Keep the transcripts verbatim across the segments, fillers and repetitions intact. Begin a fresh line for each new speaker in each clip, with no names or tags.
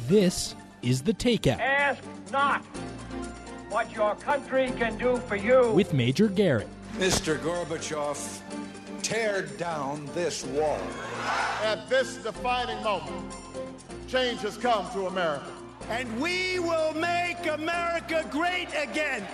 This is The Takeout.
Ask not what your country can do for you.
With Major Garrett.
Mister Gorbachev, tear down this wall.
At this defining moment, change has come to America.
And we will make America great again.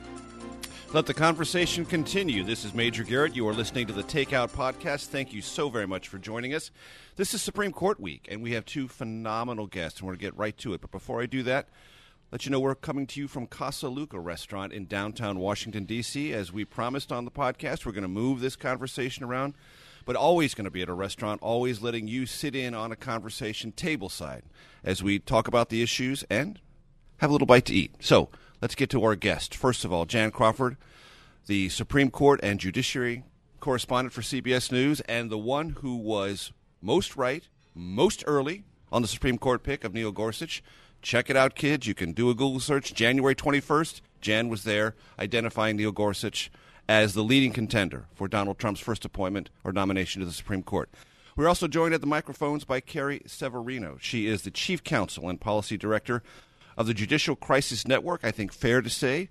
Let the conversation continue. This is Major Garrett. You are listening to the Takeout Podcast. Thank you so very much for joining us. This is Supreme Court Week, and we have two phenomenal guests, and we're going to get right to it. But before I do that, let you know we're coming to you from Casa Luca Restaurant in downtown Washington, D C As we promised on the podcast, we're going to move this conversation around, but always going to be at a restaurant, always letting you sit in on a conversation tableside as we talk about the issues and have a little bite to eat. So let's get to our guest. First of all, Jan Crawford, the Supreme Court and Judiciary correspondent for C B S News, and the one who was most right, most early on the Supreme Court pick of Neil Gorsuch. Check it out, kids. You can do a Google search. January twenty-first, Jan was there identifying Neil Gorsuch as the leading contender for Donald Trump's first appointment or nomination to the Supreme Court. We're also joined at the microphones by Carrie Severino. She is the Chief Counsel and Policy Director of the Judicial Crisis Network, I think fair to say,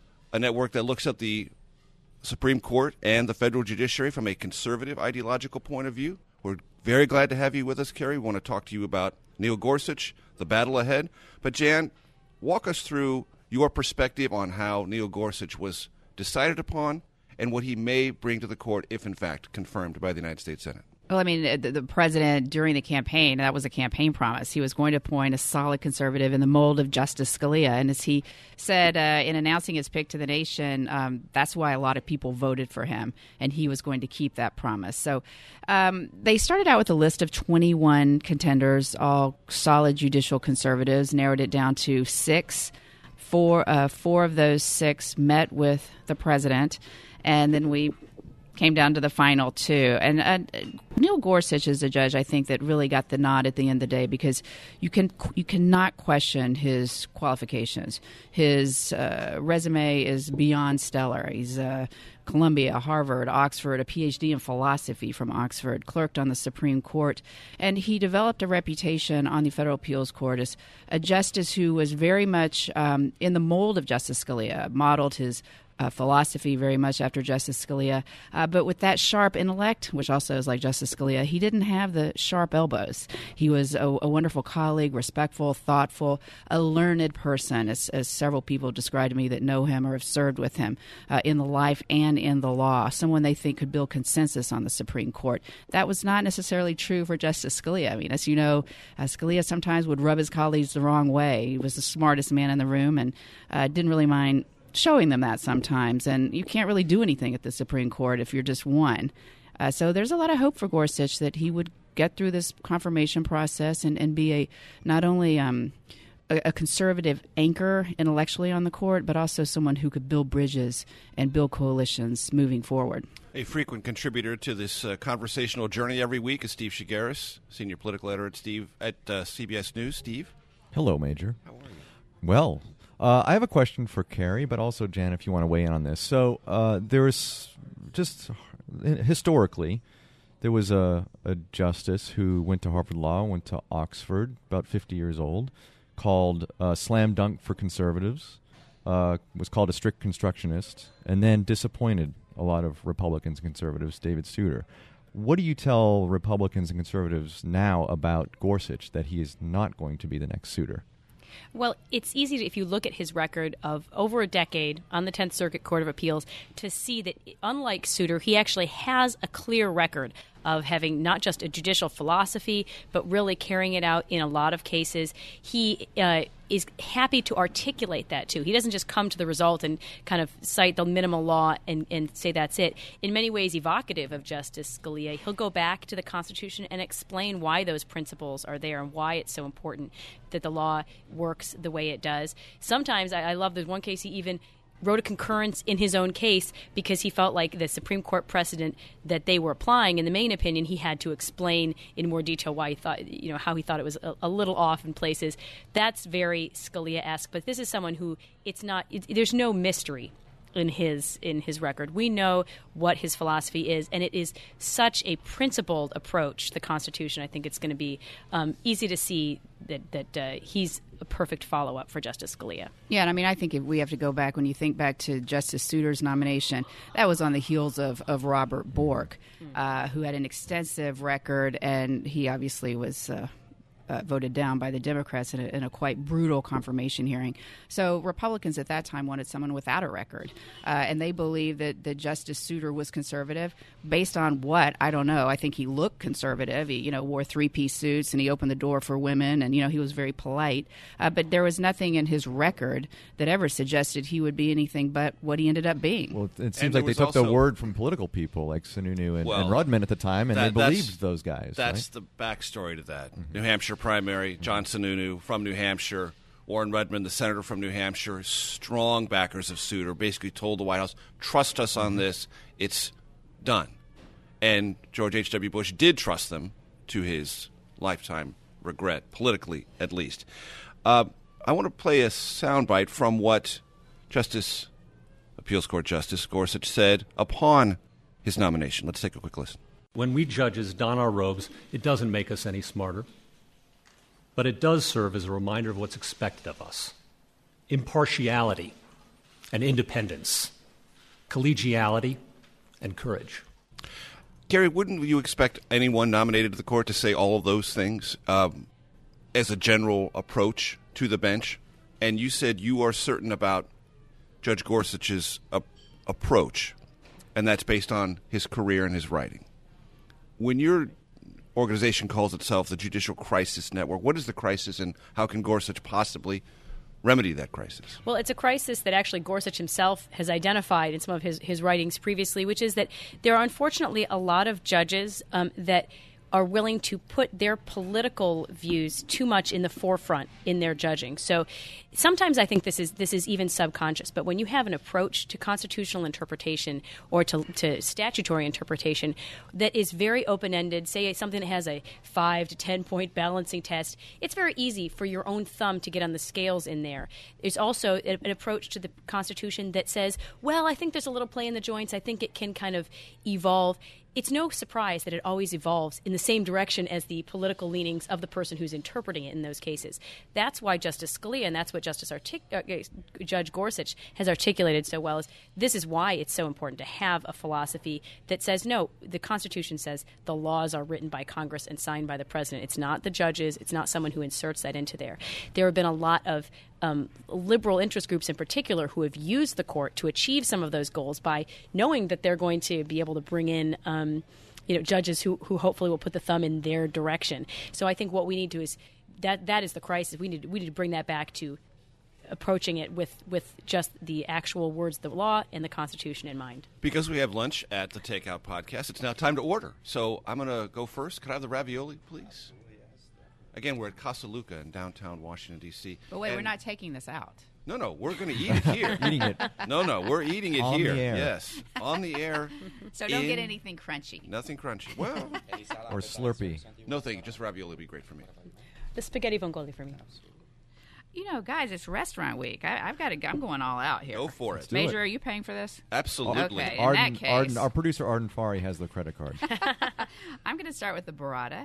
a network that looks at the Supreme Court and the federal judiciary from a conservative ideological point of view. We're very glad to have you with us, Carrie. We want to talk to you about Neil Gorsuch, the battle ahead. But, Jan, walk us through your perspective on how Neil Gorsuch was decided upon and what he may bring to the court if, in fact, confirmed by the United States Senate.
Well, I mean, the, the president, during the campaign, that was a campaign promise. He was going to appoint a solid conservative in the mold of Justice Scalia. And as he said uh, in announcing his pick to the nation, um, that's why a lot of people voted for him, and he was going to keep that promise. So um, they started out with a list of twenty-one contenders, all solid judicial conservatives, narrowed it down to six. Four, uh, four of those six met with the president, and then we came down to the final two. And uh, Neil Gorsuch is a judge, I think, that really got the nod at the end of the day because you can you cannot question his qualifications. His uh, resume is beyond stellar. He's uh, Columbia, Harvard, Oxford, a P H D in philosophy from Oxford, clerked on the Supreme Court, and he developed a reputation on the Federal Appeals Court as a justice who was very much um, in the mold of Justice Scalia, modeled his Uh, philosophy very much after Justice Scalia, uh, but with that sharp intellect, which also is like Justice Scalia, he didn't have the sharp elbows. He was a, a wonderful colleague, respectful, thoughtful, a learned person, as, as several people described to me that know him or have served with him uh, in the life and in the law, someone they think could build consensus on the Supreme Court. That was not necessarily true for Justice Scalia. I mean, as you know, uh, Scalia sometimes would rub his colleagues the wrong way. He was the smartest man in the room and uh, didn't really mind showing them that sometimes, and you can't really do anything at the Supreme Court if you're just one. Uh, so there's a lot of hope for Gorsuch that he would get through this confirmation process and, and be a not only um, a, a conservative anchor intellectually on the court, but also someone who could build bridges and build coalitions moving forward.
A frequent contributor to this uh, conversational journey every week is Steve Shigaris, senior political editor at Steve at uh, C B S News. Steve?
Hello, Major.
How are you?
Well, Uh, I have a question for Carrie, but also Jan, if you want to weigh in on this. So uh, there is just historically, there was a, a justice who went to Harvard Law, went to Oxford, about fifty years old, called uh, Slam Dunk for Conservatives, uh, was called a strict constructionist, and then disappointed a lot of Republicans and conservatives, David Souter. What do you tell Republicans and conservatives now about Gorsuch, that he is not going to be the next Souter?
Well, it's easy to, if you look at his record of over a decade on the Tenth Circuit Court of Appeals, to see that unlike Souter, he actually has a clear record of having not just a judicial philosophy, but really carrying it out in a lot of cases. He uh, is happy to articulate that, too. He doesn't just come to the result and kind of cite the minimal law and, and say that's it. In many ways evocative of Justice Scalia, he'll go back to the Constitution and explain why those principles are there and why it's so important that the law works the way it does. Sometimes, I, I love there's one case he even wrote a concurrence in his own case because he felt like the Supreme Court precedent that they were applying in the main opinion, he had to explain in more detail why he thought, you know, how he thought it was a, a little off in places. That's very Scalia-esque, but this is someone who it's not, it, there's no mystery in his in his record. We know what his philosophy is, and it is such a principled approach to the Constitution. I think it's going to be um, easy to see that that uh, he's a perfect follow-up for Justice Scalia.
Yeah, and I mean, I think if we have to go back, when you think back to Justice Souter's nomination, that was on the heels of, of Robert Bork, uh, who had an extensive record, and he obviously was uh, uh, voted down by the Democrats in a, in a quite brutal confirmation hearing. So Republicans at that time wanted someone without a record, uh, and they believed that, that Justice Souter was conservative. Based on what? I don't know. I think he looked conservative. He, you know, wore three-piece suits, and he opened the door for women, and, you know, he was very polite. Uh, but there was nothing in his record that ever suggested he would be anything but what he ended up being.
Well, it seems
And
like
there
they
was
took the
also-
word from political people like Sununu and,
Well,
and Rudman at the time, and
that-
they
that's-
believed those guys.
That's
right?
the backstory to that. New Hampshire primary, John Sununu from New Hampshire, Warren Rudman, the senator from New Hampshire, strong backers of Souter, basically told the White House, trust us on this, it's done. And George H W. Bush did trust them to his lifetime regret, politically at least. Uh, I want to play a soundbite from what Justice, Appeals Court Justice Gorsuch said upon his nomination. Let's take a quick listen.
When we judges don our robes, it doesn't make us any smarter, but it does serve as a reminder of what's expected of us. Impartiality and independence, collegiality and courage.
Gary, wouldn't you expect anyone nominated to the court to say all of those things um, as a general approach to the bench? And you said you are certain about Judge Gorsuch's uh, approach, and that's based on his career and his writing. When your organization calls itself the Judicial Crisis Network, what is the crisis, and how can Gorsuch possibly remedy that crisis?
Well, it's a crisis that actually Gorsuch himself has identified in some of his, his writings previously, which is that there are unfortunately a lot of judges um, that are willing to put their political views too much in the forefront in their judging. So sometimes I think this is this is even subconscious, but when you have an approach to constitutional interpretation or to, to statutory interpretation that is very open-ended, say something that has a five to ten point balancing test, it's very easy for your own thumb to get on the scales in there. There's also an approach to the Constitution that says, well, I think there's a little play in the joints. I think it can kind of evolve. It's no surprise that it always evolves in the same direction as the political leanings of the person who's interpreting it in those cases. That's why Justice Scalia, and that's what Justice Artic- uh, Judge Gorsuch has articulated so well, is this is why it's so important to have a philosophy that says, no, the Constitution says the laws are written by Congress and signed by the president. It's not the judges. It's not someone who inserts that into there. There have been a lot of Um, liberal interest groups in particular who have used the court to achieve some of those goals by knowing that they're going to be able to bring in um, you know, judges who, who hopefully will put the thumb in their direction. So I think what we need to is that that is the crisis. We need we need to bring that back to approaching it with, with just the actual words of the law and the Constitution in mind.
Because we have lunch at the Takeout Podcast, it's now time to order. So I'm going to go first. Could I have the ravioli, please? Again, we're at Casa Luca in downtown Washington, D C
But wait,
And-
we're not taking this out.
No, no, we're going to eat it here.
Eating it.
No, no, we're eating it
On
here.
the air.
Yes, on the air.
So don't get
in-
anything crunchy.
Nothing crunchy. Well,
Or Slurpee.
no, thank you. Just ravioli would be great for me.
The spaghetti vongole for me.
You know, guys, it's restaurant week. I, I've got to. I'm going all out here.
Go for it.
do
Major,
it.
are you paying for this?
Absolutely.
Okay. In
Arden,
that case-
Arden, our producer Arden Fari has the credit card.
I'm going to start with the burrata.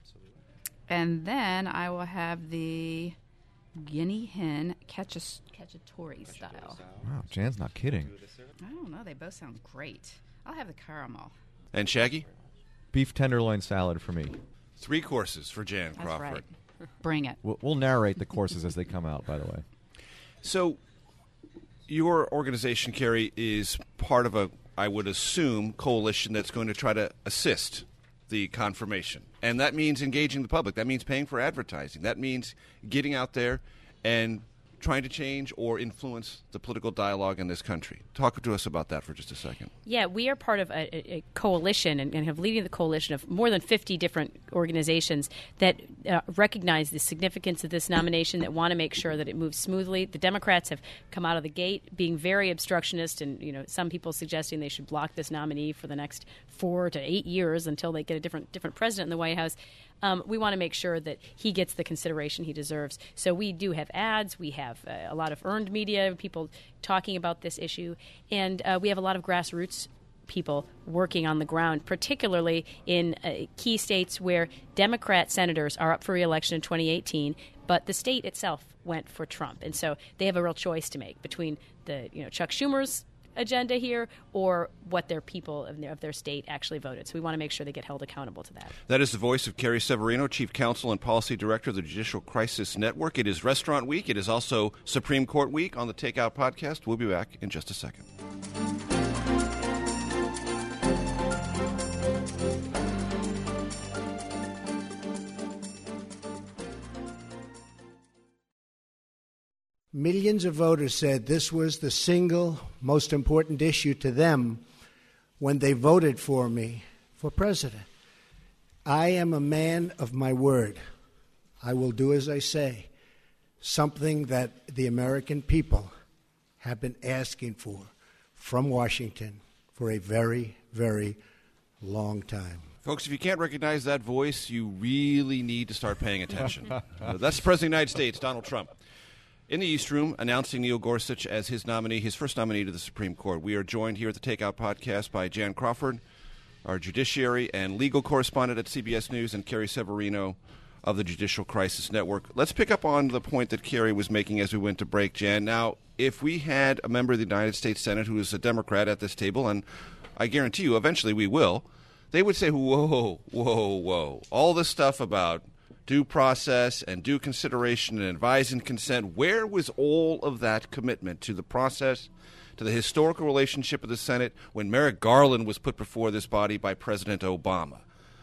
And then I will have the guinea hen caccia- cacciatore style.
Wow, Jan's not kidding.
I don't know. They both sound great. I'll have the caramel.
And Shaggy?
Beef tenderloin salad for me.
Three courses for Jan
That's
Crawford.
right. Bring it.
We'll, we'll narrate the courses as they come out, by the way.
So, your organization, Carrie, is part of a, I would assume, coalition that's going to try to assist the confirmation. And that means engaging the public. That means paying for advertising. That means getting out there and trying to change or influence the political dialogue in this country. Talk to us about that for just a second.
Yeah, we are part of a, a coalition and, and have leading the coalition of more than fifty different organizations that uh, recognize the significance of this nomination, that want to make sure that it moves smoothly. The Democrats have come out of the gate being very obstructionist, and you know, some people suggesting they should block this nominee for the next four to eight years until they get a different different president in the White House. Um, we want to make sure that he gets the consideration he deserves. So we do have ads. We have uh, a lot of earned media, people talking about this issue. And uh, we have a lot of grassroots people working on the ground, particularly in uh, key states where Democrat senators are up for re-election in twenty eighteen, but the state itself went for Trump. And so they have a real choice to make between the, you know, Chuck Schumer's agenda here or what their people of their, of their state actually voted. So we want to make sure they get held accountable to that.
That is the voice of Carrie Severino, Chief Counsel and Policy Director of the Judicial Crisis Network. It is Restaurant Week. It is also Supreme Court Week on the Takeout Podcast. We'll be back in just a second.
Millions of voters said this was the single most important issue to them when they voted for me for president. I am a man of my word. I will do as I say, something that the American people have been asking for from Washington for a very, very long time.
Folks, if you can't recognize that voice, you really need to start paying attention. uh, that's the President of the United States, Donald Trump. In the East Room, announcing Neil Gorsuch as his nominee, his first nominee to the Supreme Court. We are joined here at the Takeout Podcast by Jan Crawford, our judiciary and legal correspondent at C B S News, and Carrie Severino of the Judicial Crisis Network. Let's pick up on the point that Carrie was making as we went to break, Jan. Now, if we had a member of the United States Senate who is a Democrat at this table, and I guarantee you eventually we will, they would say, whoa, whoa, whoa. All this stuff about due process and due consideration and advise and consent, where was all of that commitment to the process, to the historical relationship of the Senate when Merrick Garland was put before this body by President Obama?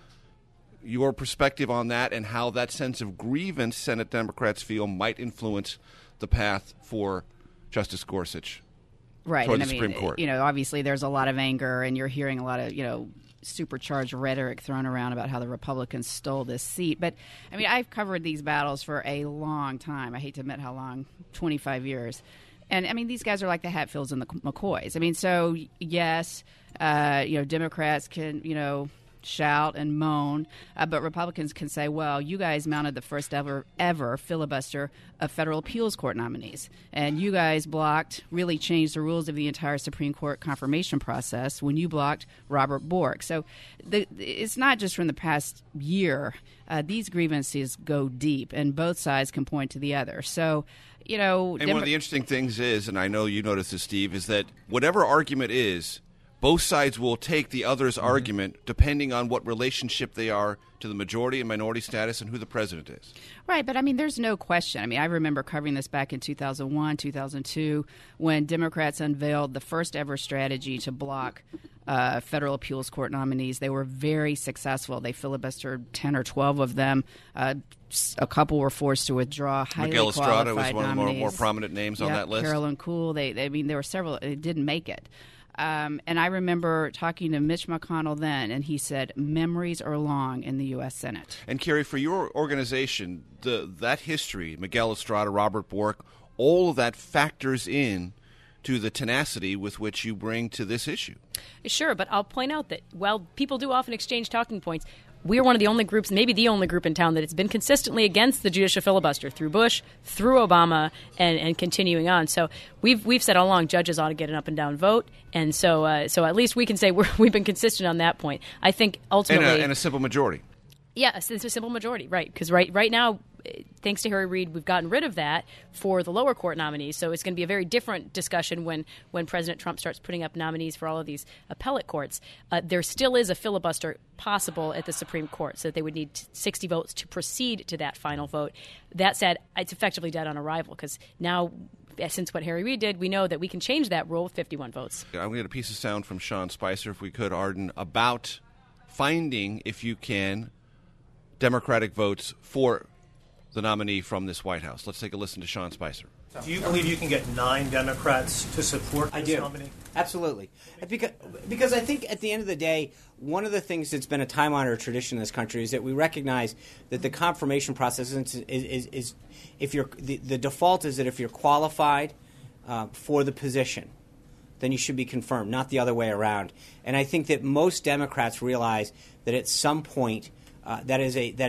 Your perspective on that and how that sense of grievance Senate Democrats feel might influence the path for Justice Gorsuch
right.
toward
and
the
I
Supreme
mean,
Court.
You know, obviously there's a lot of anger, and you're hearing a lot of, you know, supercharged rhetoric thrown around about how the Republicans stole this seat. But, I mean, I've covered these battles for a long time. I hate to admit how long, twenty-five years. And, I mean, these guys are like the Hatfields and the McCoys. I mean, so, yes, uh, you know, Democrats can, you know, shout and moan, uh, but Republicans can say, well, you guys mounted the first ever ever filibuster of federal appeals court nominees, and you guys blocked, really changed the rules of the entire Supreme Court confirmation process when you blocked Robert Bork. So the, it's not just from the past year. Uh, these grievances go deep, and both sides can point to the other. So, you know...
And
Demo-
one of the interesting things is, and I know you noticed this, Steve, is that whatever argument is, both sides will take the other's mm-hmm. argument depending on what relationship they are to the majority and minority status and who the president is.
Right, but I mean, there's no question. I mean, I remember covering this back in two thousand one, two thousand two, when Democrats unveiled the first ever strategy to block uh, federal appeals court nominees. They were very successful. They filibustered ten or twelve of them. Uh, a couple were forced to withdraw. Highly
Miguel Estrada was one
nominees.
of the more, more prominent names
yep,
on that list.
Carolyn Kuhl. They, they, I mean, there were several. It didn't make it. Um, and I remember talking to Mitch McConnell then, and he said, memories are long in the U S Senate.
And, Carrie, for your organization, the that history, Miguel Estrada, Robert Bork, all of that factors in to the tenacity with which you bring to this issue.
Sure, but I'll point out that while people do often exchange talking points, we're one of the only groups, maybe the only group in town, that has been consistently against the judicial filibuster through Bush, through Obama, and, and continuing on. So we've we've said all along judges ought to get an up and down vote, and so uh, so at least we can say we're, we've been consistent on that point. I think ultimately,
and a, and a simple majority.
Yeah, it's a simple majority, right? Because right right now, thanks to Harry Reid, we've gotten rid of that for the lower court nominees. So it's going to be a very different discussion when, when President Trump starts putting up nominees for all of these appellate courts. Uh, there still is a filibuster possible at the Supreme Court, so that they would need sixty votes to proceed to that final vote. That said, it's effectively dead on arrival because now, since what Harry Reid did, we know that we can change that rule with fifty-one votes.
I'm going to get a piece of sound from Sean Spicer, if we could, Arden, about finding, if you can, Democratic votes for the nominee from this White House. Let's take a listen to Sean Spicer.
Do you believe you can get nine Democrats to support this
I do.
nominee?
Absolutely. Because, because I think at the end of the day, one of the things that's been a time-honored tradition in this country is that we recognize that the confirmation process is, is, is, is if you're the, the default is that if you're qualified uh, for the position, then you should be confirmed, not the other way around. And I think that most Democrats realize that at some point uh, that is a that it,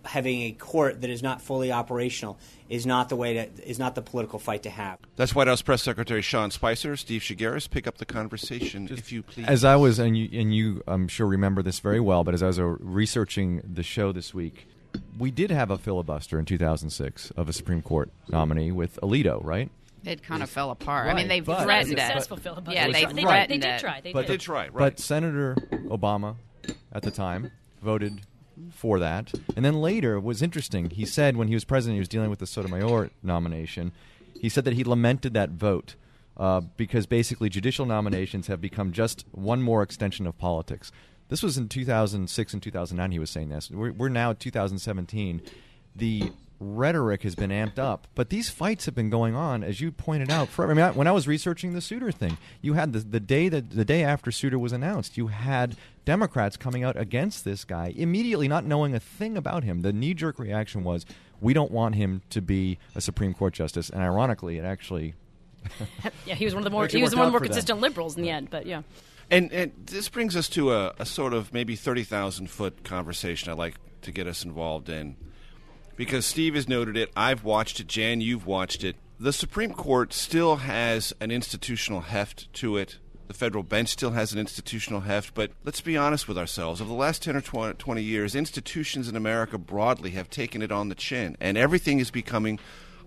having a court that is not fully operational is not the way to is not the political fight to have.
That's White House Press Secretary Sean Spicer. Steve Shigaris, pick up the conversation, Just if you please.
As I was, and you, and you, I'm sure remember this very well, but as I was uh, researching the show this week, we did have a filibuster in two thousand six of a Supreme Court nominee with Alito, right?
It kind of fell apart.
Right,
I mean, they
but-
threatened it.
Successful filibuster.
Yeah, they
They-
threatened
they did
it.
try. They
but,
did.
try, right.
But Senator Obama, at the time, voted for that. And then later, it was interesting. He said when he was president, he was dealing with the Sotomayor nomination. He said that he lamented that vote uh, because basically judicial nominations have become just one more extension of politics. This was in two thousand six and two thousand nine. He was saying this. We're, we're now at two thousand seventeen. The rhetoric has been amped up, but these fights have been going on, as you pointed out, forever. I mean, I, when I was researching the Souter thing, you had the, the day that the day after Souter was announced, you had Democrats coming out against this guy immediately, not knowing a thing about him. The knee-jerk reaction was, "We don't want him to be a Supreme Court justice," and ironically, it actually
yeah, he was one of the more
actually
he was
worked
one of the
out
more
for them.
consistent liberals in the end. But yeah.
And, and this brings us to a, a sort of maybe thirty thousand foot conversation I'd like to get us involved in. Because Steve has noted it, I've watched it, Jan, you've watched it. The Supreme Court still has an institutional heft to it. The federal bench still has an institutional heft. But let's be honest with ourselves. Over the last ten or twenty years, institutions in America broadly have taken it on the chin. And everything is becoming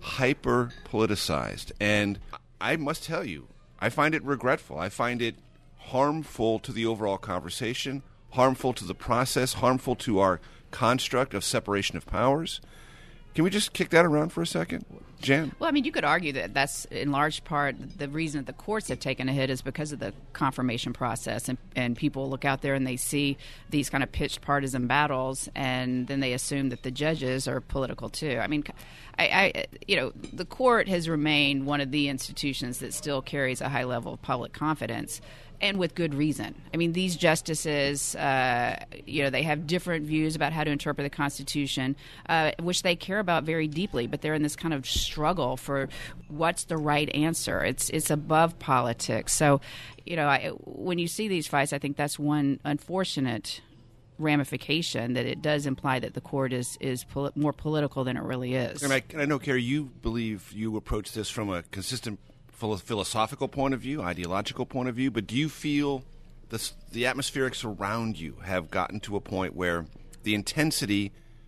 hyper-politicized. And I must tell you, I find it regretful. I find it harmful to the overall conversation, harmful to the process, harmful to our construct of separation of powers. Can we just kick that around for a second? Jan?
Well, I mean, you could argue that that's in large part the reason that the courts have taken a hit is because of the confirmation process. And, and people look out there and they see these kind of pitched partisan battles, and then they assume that the judges are political too. I mean, I, I you know, the court has remained one of the institutions that still carries a high level of public confidence. And with good reason. I mean, these justices, uh, you know, they have different views about how to interpret the Constitution, uh, which they care about very deeply. But they're in this kind of struggle for what's the right answer. It's it's above politics. So, you know, I, when you see these fights, I think that's one unfortunate ramification, that it does imply that the court is is poli- more political than it really is.
And I, and I know, Carrie, you believe you approach this from a consistent philosophical point of view, ideological point of view, but do you feel this, the atmospherics around you have gotten to a point where the intensity,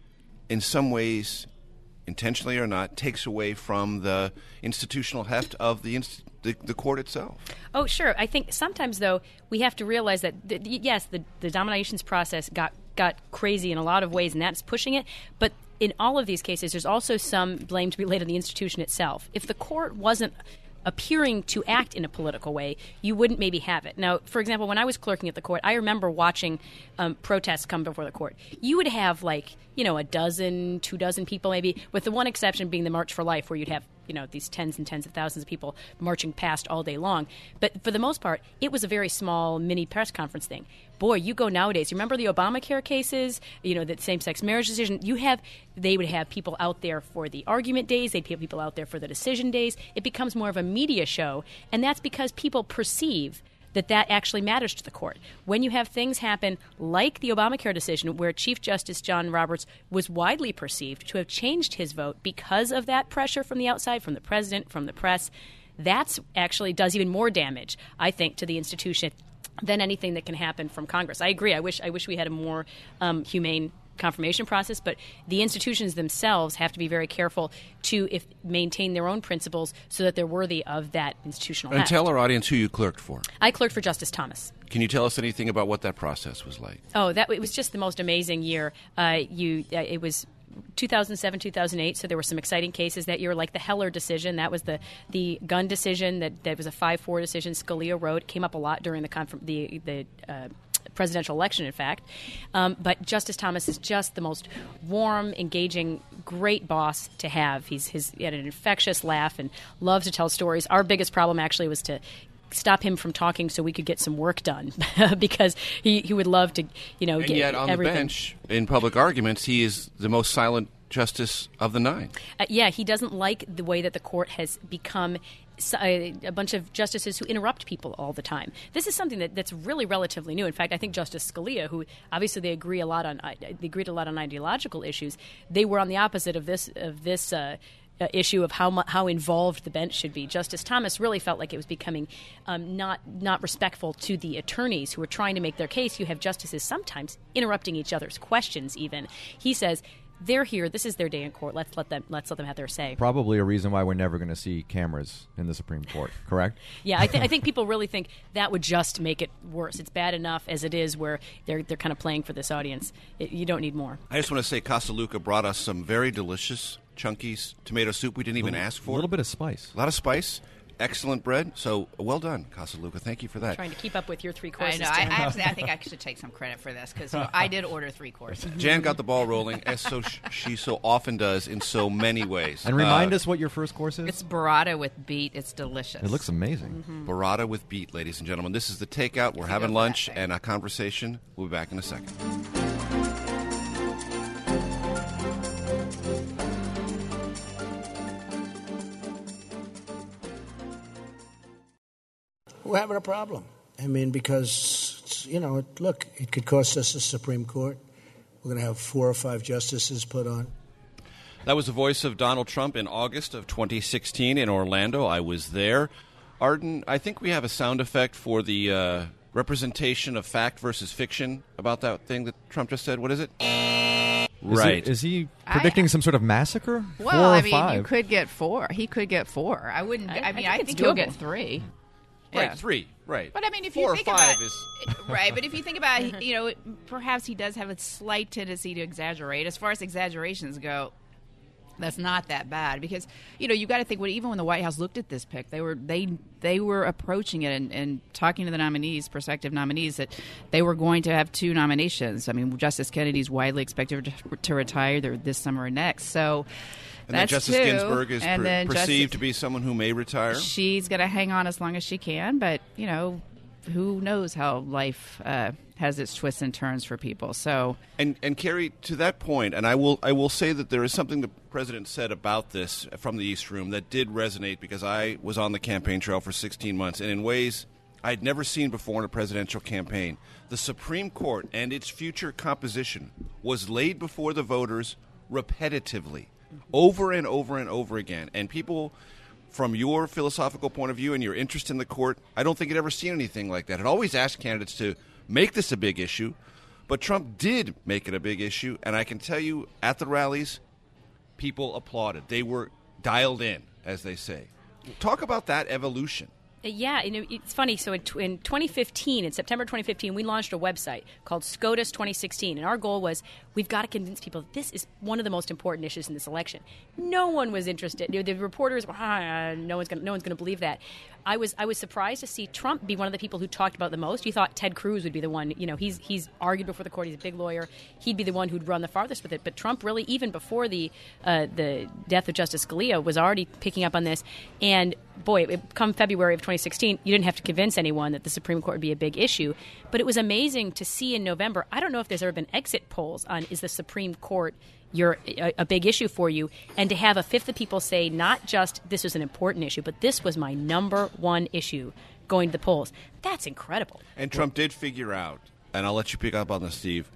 in some ways, intentionally or not, takes away from the institutional heft of the, inst- the, the court itself?
Oh, sure. I think sometimes, though, we have to realize that, the, yes, the, the nominations process got, got crazy in a lot of ways, and that's pushing it, but in all of these cases, there's also some blame to be laid on the institution itself. If the court wasn't appearing to act in a political way, you wouldn't maybe have it. Now, for example, when I was clerking at the court, I remember watching um, protests come before the court. You would have, like, you know, a dozen, two dozen people maybe, with the one exception being the March for Life, where you'd have, you know, these tens and tens of thousands of people marching past all day long. But for the most part, it was a very small mini press conference thing. Boy, you go nowadays. You remember the Obamacare cases, you know, the same-sex marriage decision? You have, they would have people out there for the argument days. They'd have people out there for the decision days. It becomes more of a media show, and that's because people perceive that that actually matters to the court. When you have things happen like the Obamacare decision, where Chief Justice John Roberts was widely perceived to have changed his vote because of that pressure from the outside, from the president, from the press, that's actually does even more damage, I think, to the institution than anything that can happen from Congress. I agree. I wish I wish we had a more um, humane confirmation process, but the institutions themselves have to be very careful to if maintain their own principles so that they're worthy of that institutional
And
heft.
tell our audience who you clerked for.
I clerked for Justice Thomas.
Can you tell us anything about what that process was like?
Oh, that it was just the most amazing year. Uh, you, uh, it was two thousand seven, two thousand eight, so there were some exciting cases that year, like the Heller decision. That was the, the gun decision. That, that was a five four decision. Scalia wrote. It came up a lot during the conf- the the uh, presidential election, in fact. Um, but Justice Thomas is just the most warm, engaging, great boss to have. He's his, he had an infectious laugh and loves to tell stories. Our biggest problem actually was to stop him from talking so we could get some work done because he, he would love to, you know,
and
get
yet on
everything.
the bench, in public arguments, he is the most silent justice of the nine.
Uh, yeah, he doesn't like the way that the court has become a, a bunch of justices who interrupt people all the time. This is something that, that's really relatively new. In fact, I think Justice Scalia, who obviously they agree a lot on, they agreed a lot on ideological issues, they were on the opposite of this of this. Uh, Uh, issue of how mu- how involved the bench should be. Justice Thomas really felt like it was becoming um, not not respectful to the attorneys who were trying to make their case. You have justices sometimes interrupting each other's questions. Even he says they're here. This is their day in court. Let's let them let's let them have their say.
Probably a reason why we're never going to see cameras in the Supreme Court. Correct?
Yeah, I, th- I think people really think that would just make it worse. It's bad enough as it is, where they're they're kind of playing for this audience. It, you don't need more.
I just want to say, Casaluca brought us some very delicious Chunky's tomato soup we didn't even
little,
ask for.
A little bit of spice.
A lot of spice. Excellent bread. So well done, Casaluca. Thank you for that.
I'm trying to keep up with your three courses.
I know. I, I, actually, I think I should take some credit for this because I did order three courses.
Jan got the ball rolling, as so sh- she so often does in so many ways.
And remind
uh,
us what your first course is?
It's burrata with beet. It's delicious.
It looks amazing.
Mm-hmm.
Burrata with beet, ladies and gentlemen. This is the Takeout. We're having lunch and a conversation. We'll be back in a second.
We're having a problem. I mean, because, you know, look, it could cost us the Supreme Court. We're going to have four or five justices put on.
That was the voice of Donald Trump in August of twenty sixteen in Orlando. I was there. Arden, I think we have a sound effect for the uh, representation of fact versus fiction about that thing that Trump just said. What is it?
Is
Right.
He, is he predicting
I,
some sort of massacre?
Well,
four or
I mean,
five?
you could get four. He could get four. I wouldn't. I,
I-
I mean,
I
I
think
think,
it's
he'll
doable.
get three.
Right,
Yeah.
three. Right.
But I mean, if
Four
you think
or five
about
is
right, but if you think about, you know, perhaps he does have a slight tendency to exaggerate. As far as exaggerations go, that's not that bad because you know you got to think when even when the White House looked at this pick, they were they they were approaching it and, and talking to the nominees, prospective nominees, that they were going to have two nominations. I mean, Justice Kennedy's widely expected to, to retire either this summer or next, so.
And then
That's
Justice
two.
Ginsburg is
and
per-
then
perceived
Justice,
to be someone who may retire.
She's going to hang on as long as she can, but, you know, who knows how life uh, has its twists and turns for people. So,
And and Carrie, to that point, and I will I will say that there is something the president said about this from the East Room that did resonate because I was on the campaign trail for sixteen months, and in ways I'd never seen before in a presidential campaign, the Supreme Court and its future composition was laid before the voters repetitively, over and over and over again. And people, from your philosophical point of view and your interest in the court, I don't think had ever seen anything like that. It always asked candidates to make this a big issue, but Trump did make it a big issue, and I can tell you at the rallies, people applauded. They were dialed in, as they say. Talk about that evolution.
Yeah, you know, it's funny. So in, tw- in twenty fifteen, in September twenty fifteen, we launched a website called SCOTUS twenty sixteen, and our goal was we've got to convince people that this is one of the most important issues in this election. No one was interested. You know, the reporters were, ah, no one's going no one's going to believe that. I was I was surprised to see Trump be one of the people who talked about it the most. You thought Ted Cruz would be the one. You know, he's he's argued before the court. He's a big lawyer. He'd be the one who'd run the farthest with it. But Trump really, even before the uh, the death of Justice Scalia, was already picking up on this. And boy, it, come February of twenty sixteen, you didn't have to convince anyone that the Supreme Court would be a big issue. But it was amazing to see in November. I don't know if there's ever been exit polls on is the Supreme Court You're a, a big issue for you, and to have a fifth of people say not just this was an important issue, but this was my number one issue going to the polls. That's incredible.
And Trump did figure out, and I'll let you pick up on this, Steve,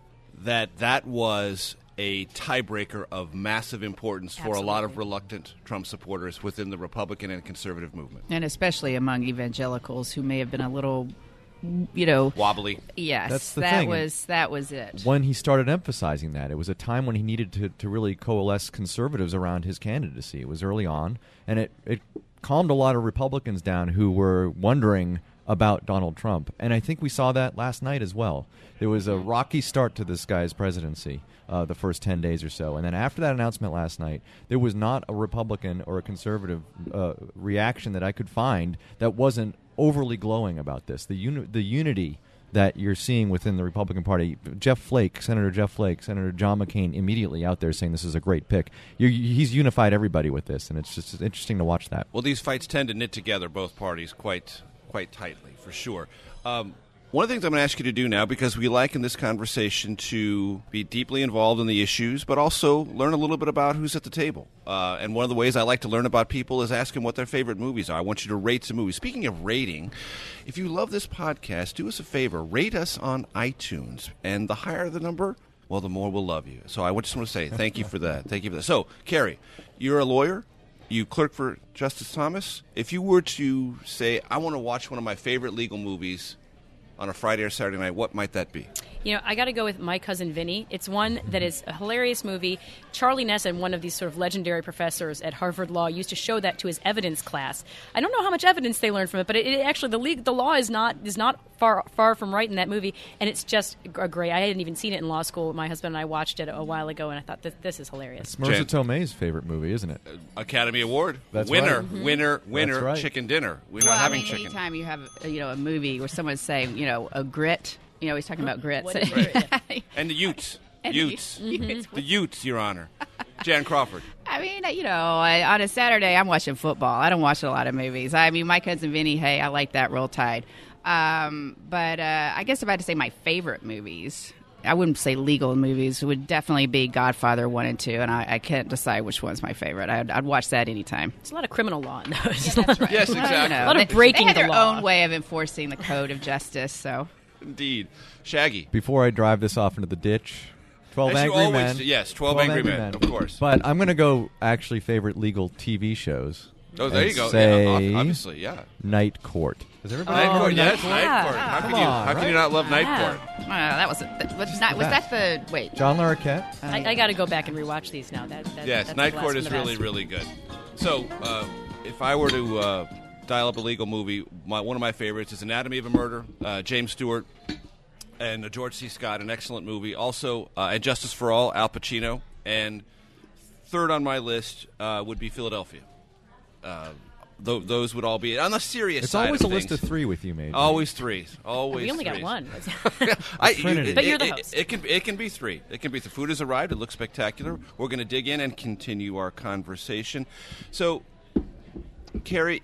that that was a tiebreaker of massive importance for
Absolutely.
a lot of reluctant Trump supporters within the Republican and conservative movement.
and especially among evangelicals who may have been a little, you know,
Wobbly.
Yes,
That's the
that
thing.
was that was it.
When he started emphasizing that, it was a time when he needed to, to really coalesce conservatives around his candidacy. It was early on, and it, it calmed a lot of Republicans down who were wondering about Donald Trump. And I think we saw that last night as well. There was a rocky start to this guy's presidency, uh, the first ten days or so. And then after that announcement last night, there was not a Republican or a conservative uh, reaction that I could find that wasn't overly glowing about this. The uni- the unity that you're seeing within the Republican Party, Jeff Flake, Senator Jeff Flake, Senator John McCain immediately out there saying this is a great pick. You're, he's unified everybody with this, and it's just interesting to watch that.
Well, these fights tend to knit together both parties quite quite tightly, for sure. Um, One of the things I'm going to ask you to do now, because we like in this conversation to be deeply involved in the issues, but also learn a little bit about who's at the table. Uh, and one of the ways I like to learn about people is ask them what their favorite movies are. I want you to rate some movies. Speaking of rating, if you love this podcast, do us a favor. Rate us on iTunes. And the higher the number, well, the more we'll love you. So I just want to say thank you for that. Thank you for that. So, Carrie, you're a lawyer. You clerk for Justice Thomas. If you were to say, I want to watch one of my favorite legal movies on a Friday or Saturday night, what might that be?
You know, I got to go with My Cousin Vinny. It's one that is a hilarious movie. Charlie Nesson, one of these sort of legendary professors at Harvard Law, used to show that to his evidence class. I don't know how much evidence they learned from it, but it, it actually the league, the law is not is not far far from right in that movie, and it's just a great. I hadn't even seen it in law school. My husband and I watched it a while ago, and I thought this, this is hilarious.
It's Marisa Tomei's favorite movie, isn't it?
Academy Award.
That's
winner,
right.
winner, winner,
That's right.
Chicken dinner. We're
well,
not having
I mean,
chicken.
anytime you have you know a movie where someone's saying you know a grit, you know he's talking about grits.
What is it?
And the Utes.
And
Utes.
the Utes.
The Utes, Your Honor. Jan Crawford.
I mean, you know, I, on a Saturday, I'm watching football. I don't watch a lot of movies. I mean, My Cousin Vinny, hey, I like that. Roll Tide. Um, but uh, I guess if I had to say my favorite movies, I wouldn't say legal movies. It would definitely be Godfather one and two, and I, I can't decide which one's my favorite. I'd, I'd watch that anytime.
There's a lot of criminal law in those.
Yeah, that's right.
Yes,
Well,
exactly.
you know,
A lot of
they-
breaking
they had
the
their
law.
own way of enforcing the code of justice, so...
Indeed. Shaggy.
Before I drive this off into the ditch, twelve
As you
Angry
always
Men.
do. Yes, twelve Angry Men, of course.
But I'm going to go actually favorite legal T V shows.
Oh, there
and
you go.
Say
Yeah, obviously, yeah.
Night Court. Does everybody
Night
know
Court,
Night
yes,
Court?
Night Court. How,
Come
can you,
on,
how can you
right?
not love Night
Yeah.
Court?
Uh, that was that was, not,
the
was
best.
that the wait?
John Larroquette.
I, I got to go back and rewatch these now. That, that,
Yes,
that's a
Night
blast
Court
from
is
the
really,
past.
really good. So, uh, if I were to uh, dial up a legal movie, my, one of my favorites is Anatomy of a Murder, uh, James Stewart, and uh, George C. Scott, an excellent movie. Also, uh, and Justice for All, Al Pacino. And third on my list uh, would be Philadelphia. Uh, th- those would all be on the serious
It's
side
always
of
a list
things.
of three with you, Major.
Always three. Always.
We only got
threes.
one.
I,
Trinity.
it-
But you're the
it-
host.
It, it can it can be three. It can be the food has arrived. It looks spectacular. We're going to dig in and continue our conversation. So, Carrie,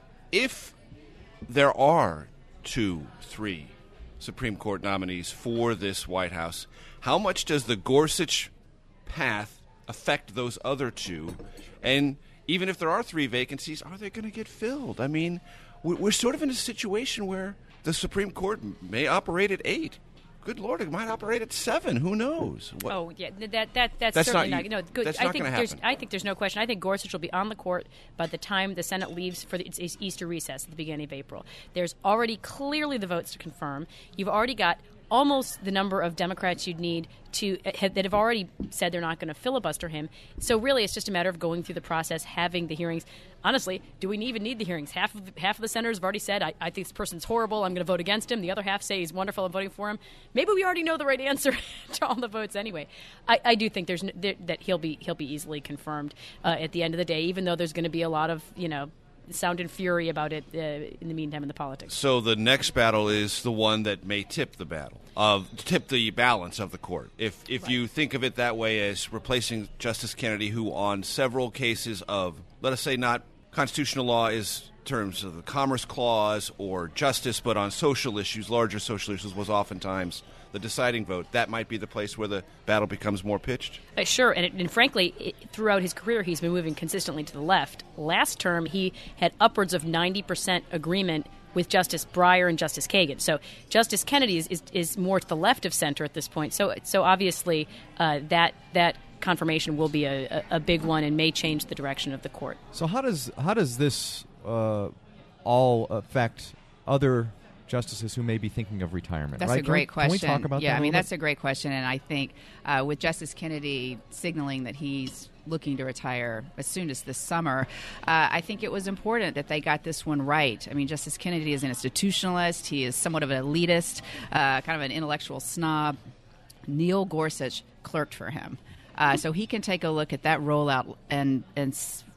if there are two, three Supreme Court nominees for this White House, how much does the Gorsuch path affect those other two? And even if there are three vacancies, are they going to get filled? I mean, we- we're sort of in a situation where the Supreme Court may operate at eight. Good Lord, it might operate at seven. Who knows? What-
Oh yeah, that that that's,
That's
certainly
not-
not, no good.
that's
I
not
think
gonna
there's
happen.
I think there's no question. I think Gorsuch will be on the court by the time the Senate leaves for the, its, its Easter recess at the beginning of April. There's already clearly the votes to confirm. You've already got almost the number of Democrats you'd need to have, that have already said they're not going to filibuster him. So really, it's just a matter of going through the process, having the hearings. Honestly, do we even need the hearings? Half of half of the senators have already said, I, I think this person's horrible. I'm going to vote against him. The other half say he's wonderful. I'm voting for him. Maybe we already know the right answer to all the votes anyway. I, I do think there's n- there, that he'll be he'll be easily confirmed uh, at the end of the day, even though there's going to be a lot of you know sound and fury about it uh, in the meantime in the politics.
So the next battle is the one that may tip the battle of tip the balance of the court. If if
Right.
you think of it that way, as replacing Justice Kennedy, who on several cases of, let us say, not constitutional law is terms of the Commerce Clause or justice, but on social issues, larger social issues, was oftentimes the deciding vote. That might be the place where the battle becomes more pitched.
Uh, sure, and, it, and frankly, it, throughout his career, he's been moving consistently to the left. Last term, he had upwards of ninety percent agreement with Justice Breyer and Justice Kagan. So Justice Kennedy is, is, is more to the left of center at this point. So so obviously, uh, that that confirmation will be a, a, a big one and may change the direction of the court.
So how does how does this uh, all affect other justices who may be thinking of retirement?
That's
right?
a
Can we-
great question.
Can we talk about
yeah,
that?
I mean
a
that's
little
a great question, and I think uh, with Justice Kennedy signaling that he's looking to retire as soon as this summer, uh, I think it was important that they got this one right. I mean, Justice Kennedy is an institutionalist. He is somewhat of an elitist, uh, kind of an intellectual snob. Neil Gorsuch clerked for him. Uh, so he can take a look at that rollout and and s-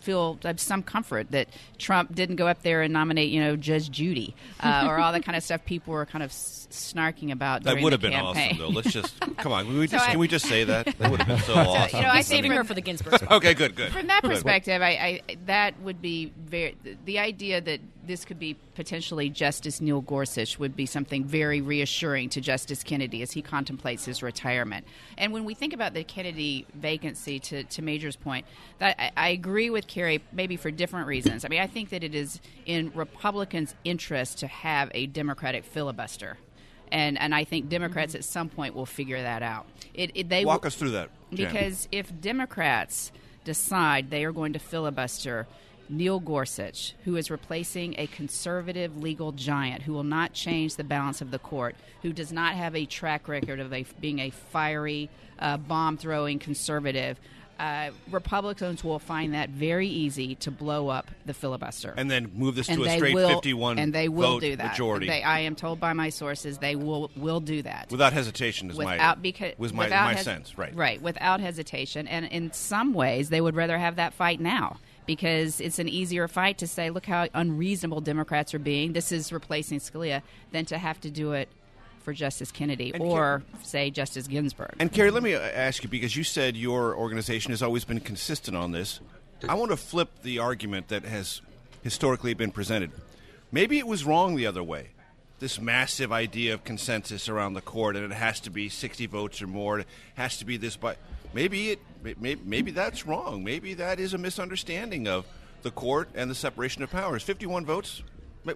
feel uh, some comfort that Trump didn't go up there and nominate, you know, Judge Judy uh, or all the kind of stuff people were kind of s- snarking about.
That
during
would
the
have been
campaign.
awesome, though. Let's just come on. Can we
So
just,
I-
can we just say that? That would have been so awesome.
You know, I
He's
think
saving
from-
her for the Ginsburg.
Okay, good, good.
From that
Good.
perspective, I, I that would be very the, the idea that this could be potentially Justice Neil Gorsuch would be something very reassuring to Justice Kennedy as he contemplates his retirement. And when we think about the Kennedy vacancy, to, to Major's point, that I, I agree with Kerry, maybe for different reasons. I mean, I think that it is in Republicans' interest to have a Democratic filibuster. And and I think Democrats at some point will figure that out. It, it they
Walk
will,
us through that, Jan.
because if Democrats decide they are going to filibuster Neil Gorsuch, who is replacing a conservative legal giant who will not change the balance of the court, who does not have a track record of a, being a fiery, uh, bomb-throwing conservative, uh, Republicans will find that very easy to blow up the filibuster.
And then move this
And
to a
they
straight
will-
fifty-one
and they will
vote
do that.
majority.
They, I am told by my sources they will will do that
Without hesitation is
without
my,
because
was my,
without
my
hes-
sense, right.
Right, without hesitation. And in some ways, they would rather have that fight now because it's an easier fight to say, look how unreasonable Democrats are being. This is replacing Scalia, than to have to do it for Justice Kennedy
And
or, say, Justice Ginsburg.
And Kerry, let me uh, ask you, because you said your organization has always been consistent on this. I want to flip the argument that has historically been presented. Maybe it was wrong the other way. This massive idea of consensus around the court, and it has to be sixty votes or more. It has to be this, but maybe it, maybe, maybe that's wrong. Maybe that is a misunderstanding of the court and the separation of powers. Fifty-one votes.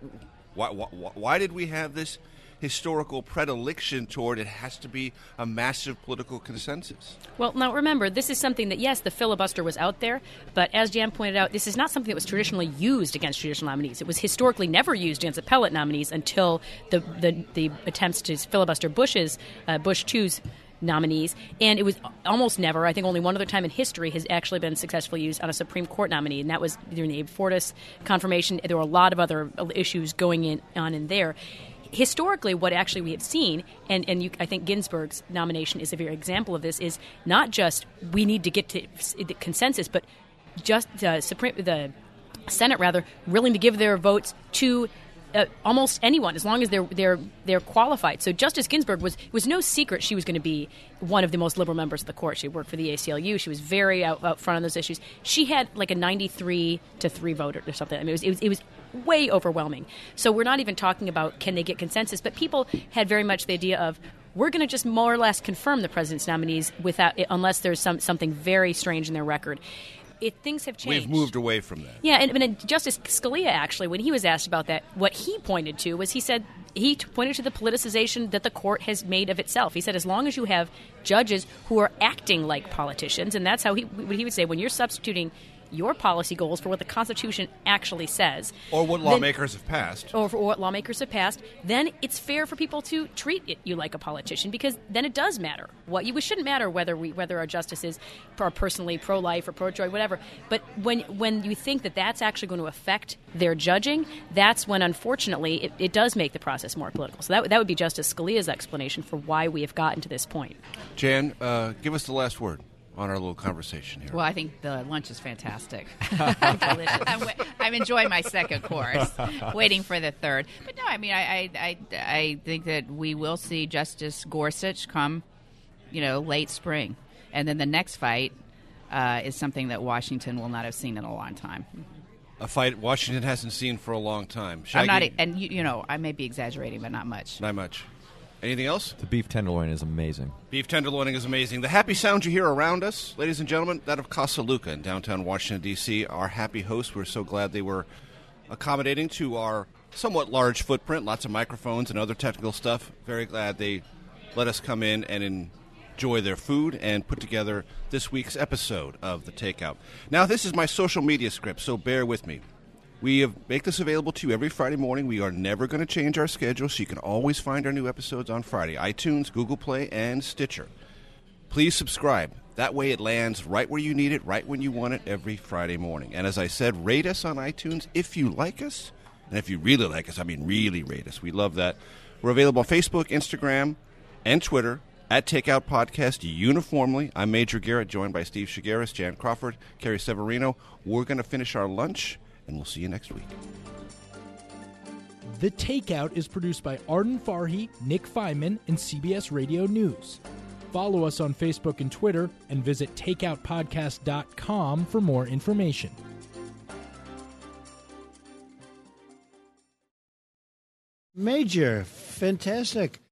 Why, why, why did we have this historical predilection toward it has to be a massive political consensus?
Well, now remember, this is something that, yes, the filibuster was out there, but as Jan pointed out, this is not something that was traditionally used against judicial nominees. It was historically never used against appellate nominees until the the, the attempts to filibuster Bush's, uh, Bush two's nominees, and it was almost never, I think only one other time in history has actually been successfully used on a Supreme Court nominee, and that was during the Abe Fortas confirmation. There were a lot of other issues going in, on in there. Historically, what actually we have seen, and, and you, I think Ginsburg's nomination is a very example of this, is not just we need to get to the consensus, but just the Supreme, the Senate rather, willing to give their votes to uh, almost anyone, as long as they're they're they're qualified. So Justice Ginsburg was was no secret she was going to be one of the most liberal members of the court. She worked for the A C L U. She was very out, out front on those issues. She had like a ninety-three to three vote or something. I mean, it was it was, it was way overwhelming. So we're not even talking about can they get consensus, but people had very much the idea of we're going to just more or less confirm the president's nominees without unless there's some something very strange in their record. It, things have changed.
We've moved away from that.
Yeah, and, and Justice Scalia, actually, when he was asked about that, what he pointed to was he said he t- pointed to the politicization that the court has made of itself. He said as long as you have judges who are acting like politicians, and that's how he what he would say, when you're substituting your policy goals for what the Constitution actually says.
Or what
then-
lawmakers have passed.
Or for what lawmakers have passed, then it's fair for people to treat it, you like a politician, because then it does matter. What you, it shouldn't matter whether we whether our justices are personally pro-life or pro-choice, whatever. But when when you think that that's actually going to affect their judging, that's when, unfortunately, it, it does make the process more political. So that, that would be Justice Scalia's explanation for why we have gotten to this point.
Jan, uh, give us the last word on our little conversation here.
Well, I think the lunch is fantastic. Delicious. I'm, wa- I'm enjoying my second course, waiting for the third. But no, I mean, I, I, I, I think that we will see Justice Gorsuch come, you know, late spring. And then the next fight uh, is something that Washington will not have seen in a long time.
A fight Washington hasn't seen for a long time.
I'm
Shaggy?
not, and you, you know, I may be exaggerating, but not much.
Not much. Anything else?
The beef tenderloin is amazing.
Beef tenderloining is amazing. The happy sound you hear around us, ladies and gentlemen, that of Casa Luca in downtown Washington, D C Our happy hosts, we're so glad they were accommodating to our somewhat large footprint, lots of microphones and other technical stuff. Very glad they let us come in and enjoy their food and put together this week's episode of The Takeout. Now, this is my social media script, so bear with me. We have, make this available to you every Friday morning. We are never going to change our schedule, so you can always find our new episodes on Friday. iTunes, Google Play, and Stitcher. Please subscribe. That way it lands right where you need it, right when you want it, every Friday morning. And as I said, rate us on iTunes if you like us. And if you really like us, I mean really rate us. We love that. We're available on Facebook, Instagram, and Twitter At Takeout Podcast, uniformly, I'm Major Garrett, joined by Steve Shigeris, Jan Crawford, Carrie Severino. We're going to finish our lunch, and we'll see you next week.
The Takeout is produced by Arden Farhi, Nick Feynman, and C B S Radio News. Follow us on Facebook and Twitter, and visit takeout podcast dot com for more information.
Major, fantastic.